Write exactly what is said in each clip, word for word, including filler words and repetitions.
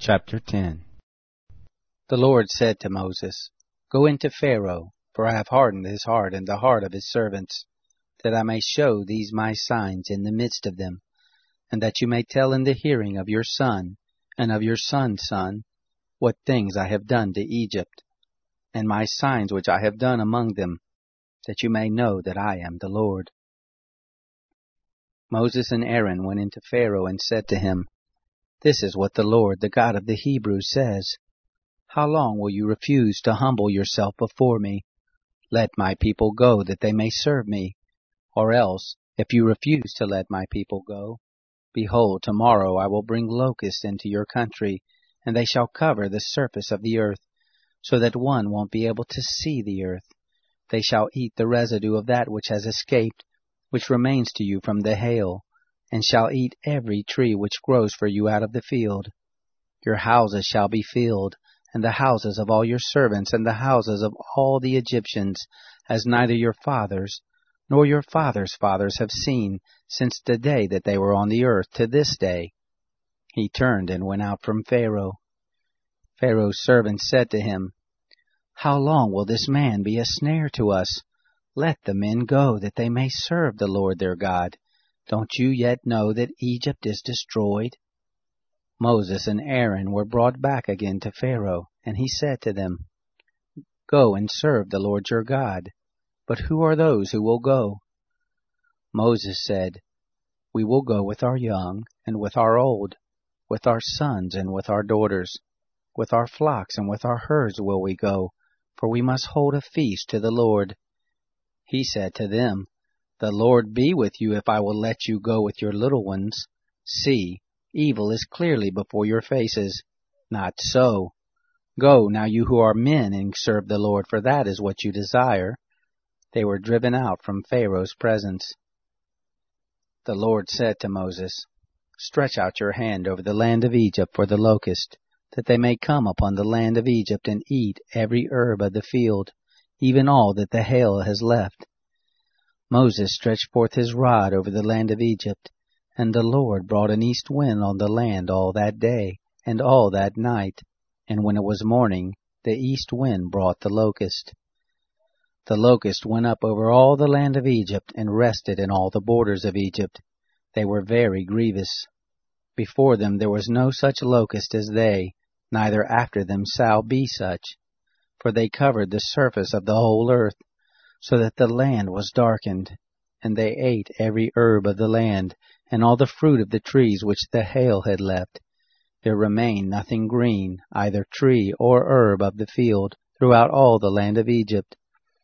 Chapter ten. The Lord said to Moses, Go into Pharaoh, for I have hardened his heart and the heart of his servants, that I may show these my signs in the midst of them, and that you may tell in the hearing of your son and of your son's son what things I have done to Egypt, and my signs which I have done among them, that you may know that I am the Lord. Moses and Aaron went into Pharaoh and said to him, This is what the Lord, the God of the Hebrews, says. How long will you refuse to humble yourself before me? Let my people go, that they may serve me. Or else, if you refuse to let my people go, behold, tomorrow I will bring locusts into your country, and they shall cover the surface of the earth, so that one won't be able to see the earth. They shall eat the residue of that which has escaped, which remains to you from the hail, and shall eat every tree which grows for you out of the field. Your houses shall be filled, and the houses of all your servants, and the houses of all the Egyptians, as neither your fathers nor your fathers' fathers have seen since the day that they were on the earth to this day. He turned and went out from Pharaoh. Pharaoh's servants said to him, How long will this man be a snare to us? Let the men go, that they may serve the Lord their God. Don't you yet know that Egypt is destroyed? Moses and Aaron were brought back again to Pharaoh, and he said to them, Go and serve the Lord your God. But who are those who will go? Moses said, We will go with our young and with our old, with our sons and with our daughters. With our flocks and with our herds will we go, for we must hold a feast to the Lord. He said to them, The Lord be with you if I will let you go with your little ones. See, evil is clearly before your faces. Not so. Go now, you who are men, and serve the Lord, for that is what you desire. They were driven out from Pharaoh's presence. The Lord said to Moses, Stretch out your hand over the land of Egypt for the locust, that they may come upon the land of Egypt and eat every herb of the field, even all that the hail has left. Moses stretched forth his rod over the land of Egypt, and the Lord brought an east wind on the land all that day, and all that night, and when it was morning, the east wind brought the locust. The locust went up over all the land of Egypt, and rested in all the borders of Egypt. They were very grievous. Before them there was no such locust as they, neither after them shall be such. For they covered the surface of the whole earth, so that the land was darkened, and they ate every herb of the land, and all the fruit of the trees which the hail had left. There remained nothing green, either tree or herb of the field, throughout all the land of Egypt.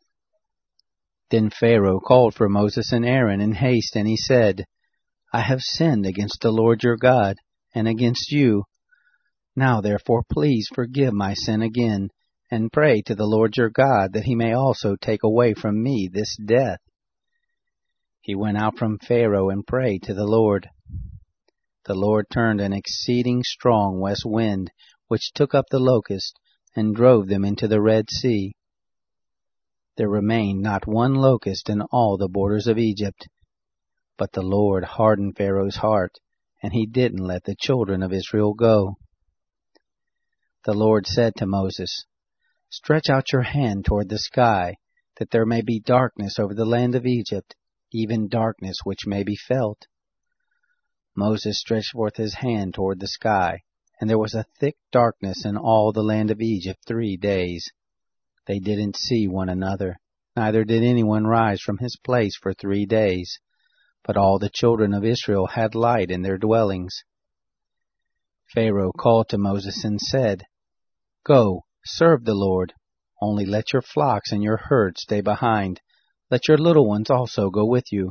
Then Pharaoh called for Moses and Aaron in haste, and he said, I have sinned against the Lord your God, and against you. Now therefore please forgive my sin again, and pray to the Lord your God, that he may also take away from me this death. He went out from Pharaoh and prayed to the Lord. The Lord turned an exceeding strong west wind, which took up the locust, and drove them into the Red Sea. There remained not one locust in all the borders of Egypt. But the Lord hardened Pharaoh's heart, and he didn't let the children of Israel go. The Lord said to Moses, Stretch out your hand toward the sky, that there may be darkness over the land of Egypt, even darkness which may be felt. Moses stretched forth his hand toward the sky, and there was a thick darkness in all the land of Egypt three days. They didn't see one another, neither did anyone rise from his place for three days. But all the children of Israel had light in their dwellings. Pharaoh called to Moses and said, Go, serve the Lord. Only let your flocks and your herds stay behind. Let your little ones also go with you.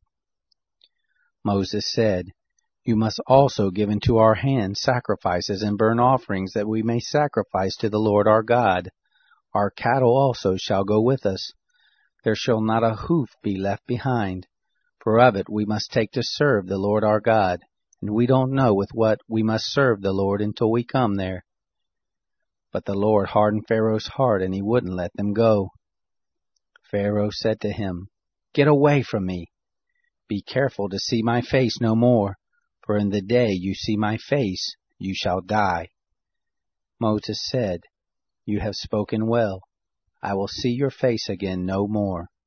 Moses said, You must also give into our hands sacrifices and burnt offerings, that we may sacrifice to the Lord our God. Our cattle also shall go with us. There shall not a hoof be left behind. For of it we must take to serve the Lord our God, and we don't know with what we must serve the Lord until we come there. But the Lord hardened Pharaoh's heart, and he wouldn't let them go. Pharaoh said to him, Get away from me. Be careful to see my face no more, for in the day you see my face you shall die. Moses said, "You have spoken well. I will see your face again no more."